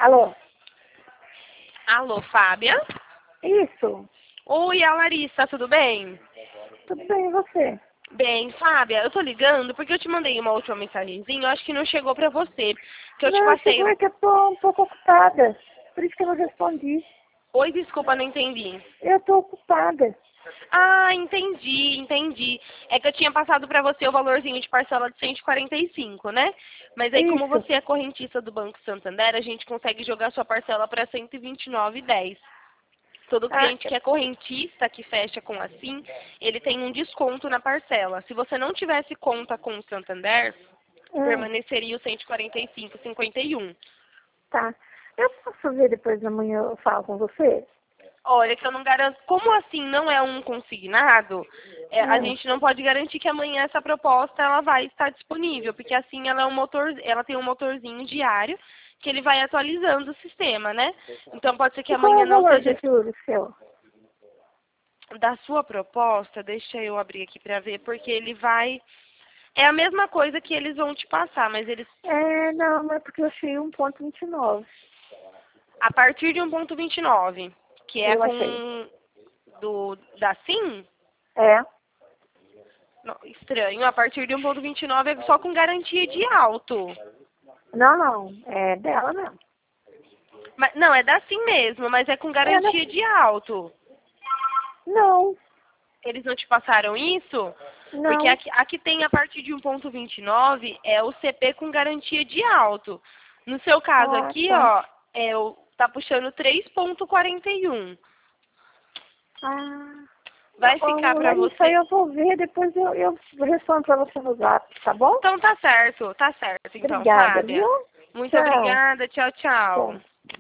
Alô? Alô, Fábia? Isso. Oi, a Larissa, tudo bem? Tudo bem, e você? Bem, Fábia, eu tô ligando porque eu te mandei uma última mensagenzinha, eu acho que não chegou pra você. Que eu te Não, passei. chegou, é que eu tô um pouco ocupada. Por isso que eu não respondi. Oi, desculpa, não entendi. Eu tô ocupada. Ah, entendi. É que eu tinha passado pra você o valorzinho de parcela de 145, né? Mas aí, como Isso. você é correntista do Banco Santander, a gente consegue jogar sua parcela pra 129,10. Todo Ah, cliente que é correntista, que fecha com assim, ele tem um desconto na parcela. Se você não tivesse conta com o Santander, permaneceria o 145,51. tá. Eu posso ver depois da manhã, eu falo com você? Olha, que eu não garanto. Como assim não é um consignado, a Hum. gente não pode garantir que amanhã essa proposta ela vai estar disponível, porque assim ela é ela tem um motorzinho diário que ele vai atualizando o sistema, né? Então pode ser que E qual é amanhã o não valor seja do juro seu? da sua proposta. Deixa eu abrir aqui para ver, porque ele vai. É a mesma coisa que eles vão te passar, mas eles. Não, é porque eu achei 1,29. A partir de 1,29, que é Eu achei. com. Da SIM? É? Não, estranho. A partir de 1,29 é só com garantia de auto. Não, não. É dela mesmo. Mas, não, é da SIM mesmo, mas é com É, garantia de auto. não. Eles não te passaram isso? Porque Não. aqui tem a partir de 1,29 é o CP com garantia de auto. No seu caso Ah, aqui, tá. ó, tá puxando 3,41. Ah. Vai ficar pra Larissa, você. eu vou ver, depois eu respondo pra você no zap, tá bom? Então tá certo então, Obrigada, viu? Fábia. Muito Tchau. obrigada, tchau, tchau. Tchau.